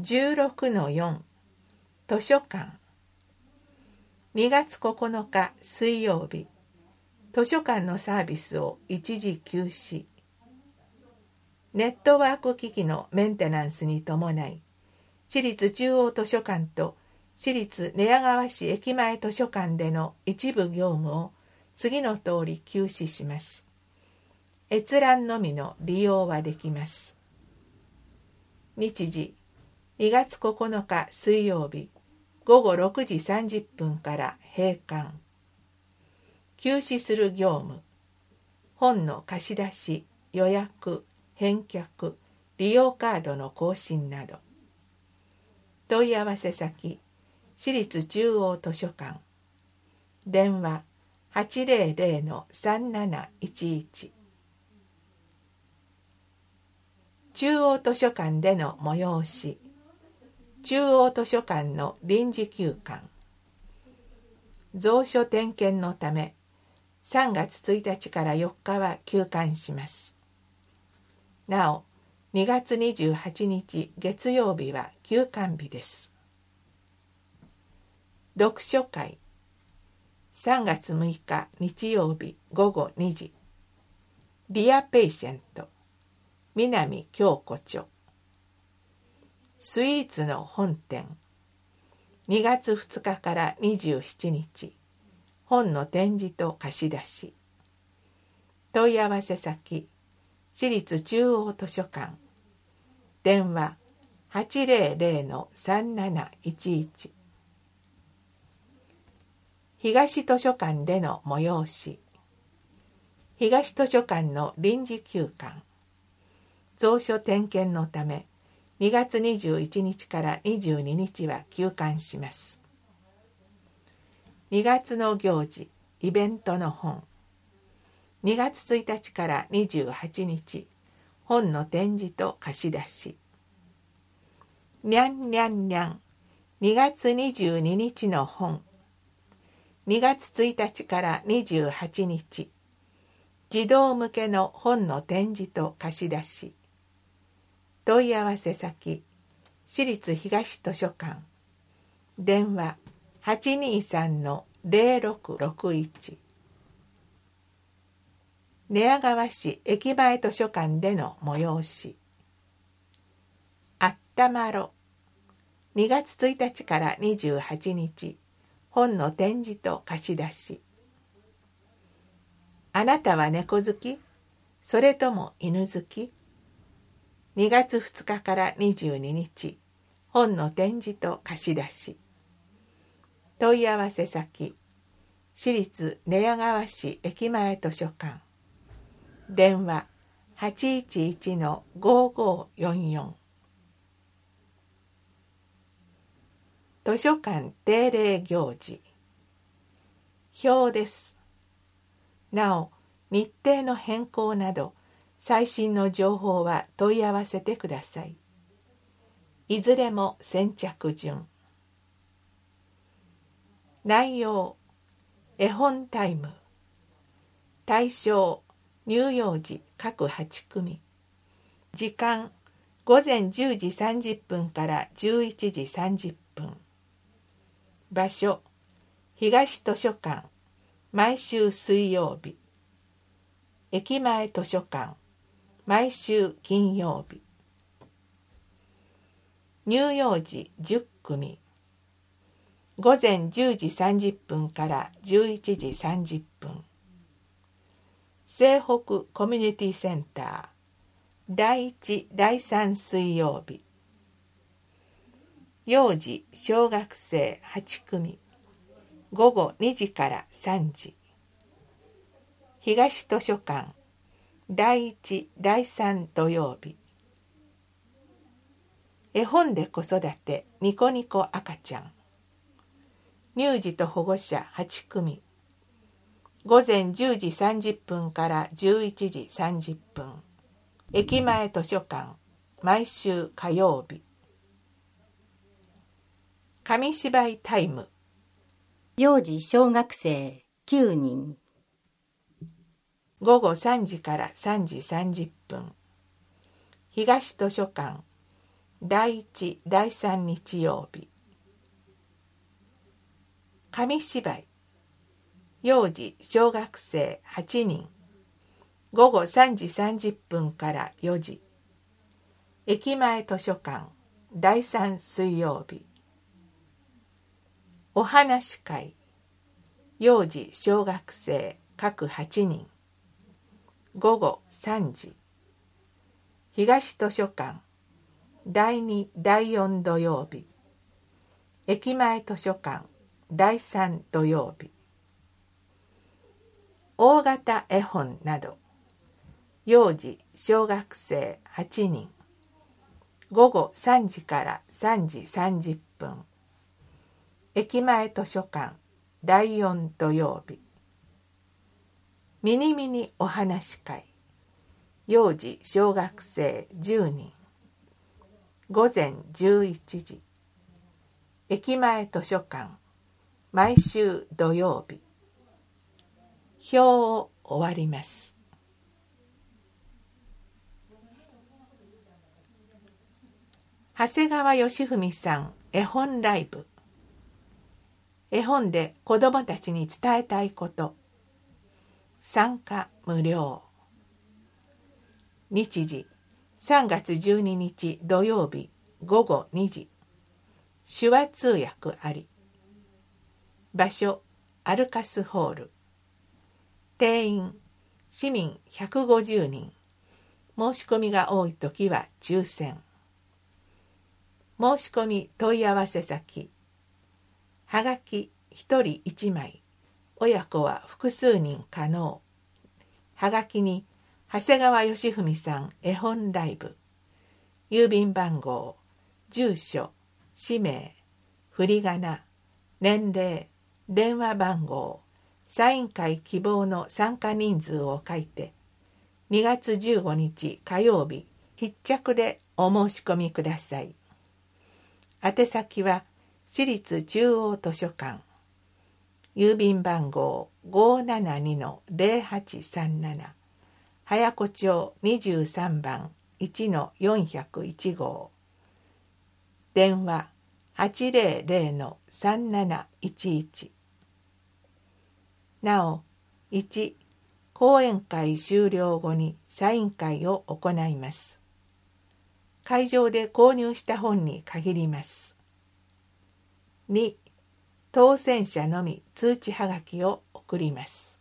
16-4 図書館。2月9日水曜日、図書館のサービスを一時休止。ネットワーク機器のメンテナンスに伴い、市立中央図書館と市立寝屋川市駅前図書館での一部業務を次の通り休止します。閲覧のみの利用はできます。日時2月9日水曜日午後6時30分から閉館。休止する業務、本の貸し出し、予約、返却、利用カードの更新など。問い合わせ先、市立中央図書館。電話 800-3711。中央図書館での催し。中央図書館の臨時休館。蔵書点検のため3月1日から4日は休館します。なお、2月28日月曜日は休館日です。読書会。3月6日日曜日午後2時。ディアペイシェント。南京子著。スイーツの本店。2月2日から27日。本の展示と貸し出し。問い合わせ先、市立中央図書館。電話 800-3711。東図書館での催し。東図書館の臨時休館。蔵書点検のため2月21日から22日は休館します。2月の行事、イベントの本。2月1日から28日、本の展示と貸し出し。にゃんにゃんにゃん、2月22日の本。2月1日から28日、児童向けの本の展示と貸し出し。問い合わせ先、市立東図書館。電話 823-0661。寝屋川市駅前図書館での催し。あったまろ。2月1日から28日、本の展示と貸し出し。あなたは猫好き？それとも犬好き？2月2日から22日、本の展示と貸し出し。問い合わせ先、市立寝屋川市駅前図書館。電話 811-5544。図書館定例行事。表です。なお、日程の変更など、最新の情報は問い合わせてください。いずれも先着順。内容、絵本タイム。対象、乳幼児各8組。時間、午前10時30分から11時30分。場所、東図書館、毎週水曜日。駅前図書館、毎週金曜日。乳幼児10組。午前10時30分から11時30分。西北コミュニティセンター、第1、第3水曜日。幼児小学生8組。午後2時から3時。東図書館、第1、第3土曜日。絵本で子育てニコニコ赤ちゃん。乳児と保護者8組。午前10時30分から11時30分。駅前図書館、毎週火曜日。紙芝居タイム。 幼児小学生9人。 午後3時から3時30分。東図書館、 第1、第3日曜日。紙芝居。幼児小学生8人。午後3時30分から4時。駅前図書館第3水曜日。お話会。幼児小学生各8人。午後3時。東図書館第2、第4土曜日。駅前図書館第3土曜日。大型絵本など。幼児小学生8人。午後3時から3時30分。駅前図書館第4土曜日。ミニミニお話会。幼児小学生10人。午前11時。駅前図書館毎週土曜日。表を終わります。長谷川義文さん絵本ライブ。絵本で子どもたちに伝えたいこと。参加無料。日時3月12日土曜日午後2時。手話通訳あり。場所アルカスホール。定員市民150人。申し込みが多いときは抽選。申し込み問い合わせ先。はがき1人1枚。親子は複数人可能。はがきに長谷川義文さん絵本ライブ。郵便番号、住所、氏名、振り仮名、年齢、電話番号、サイン会希望の参加人数を書いて、2月15日火曜日必着でお申し込みください。宛先は私立中央図書館。郵便番号 572-0837。早子町23番 1-401 号。電話 800-3711。なお、1、講演会終了後にサイン会を行います。会場で購入した本に限ります。2、当選者のみ通知はがきを送ります。